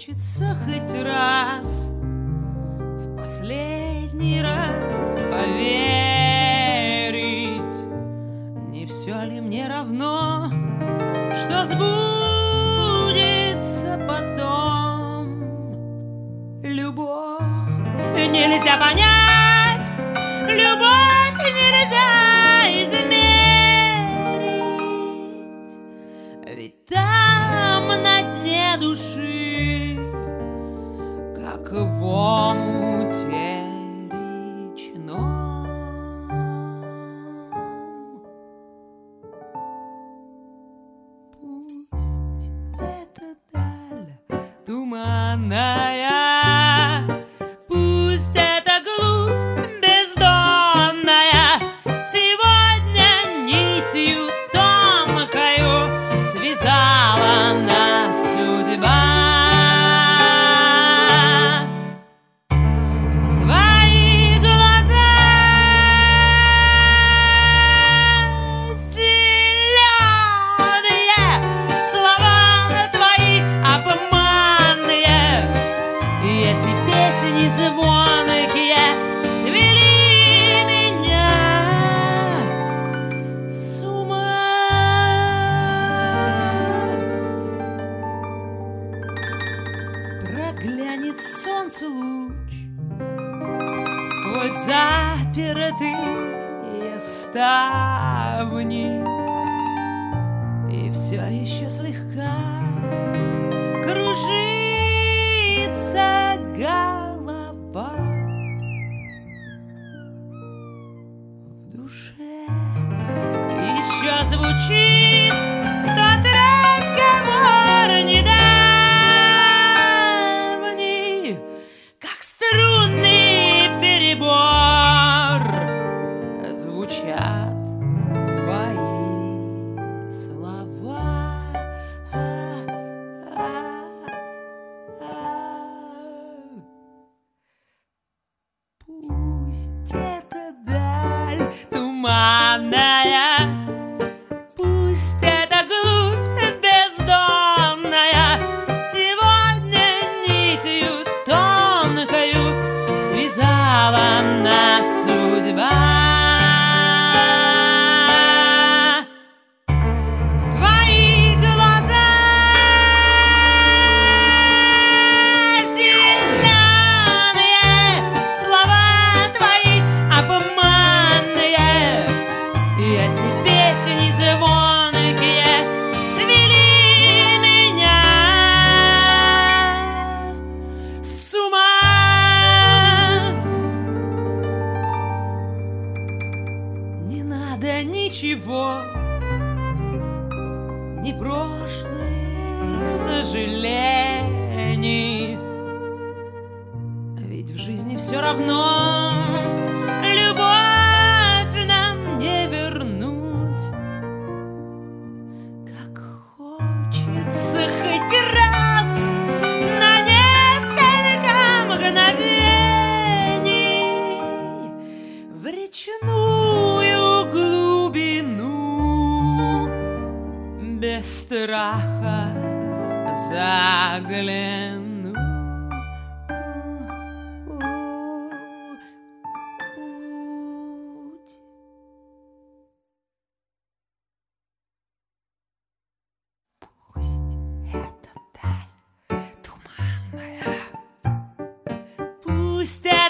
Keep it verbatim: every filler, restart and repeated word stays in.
хочется хоть раз, в последний раз поверить. Не все ли мне равно, что сбудется потом? Любовь нельзя понять, любовь нельзя измерить, ведь там на дне души, как в омуте речном. Пусть эта даль туманная, пусть эта глубь бездонная сегодня нитью тонкою связала нас судьба. Твои глаза зеленые, слова твои обманные, и эти песни звонкие свели меня с ума. Проглянет солнце луч сквозь запертые ставни, и все еще слегка кружится голова. В душе еще звучит тот разговор недавний, как струнный перебор звучат твои слова. Пусть эта даль туманная, пусть эта глубь бездонная сегодня нитью тонкою связала нас судьба. Твои глаза зеленые, слова твои обманные, и эти песни звонкие свели меня с ума. Не надо ничего, ни прошлых сожалений, ведь в жизни все равно любовь нам не вернуть. Как хочется хоть раз на несколько мгновений в речную глубину без страха загляну. Пусть эта даль туманная, пусть эта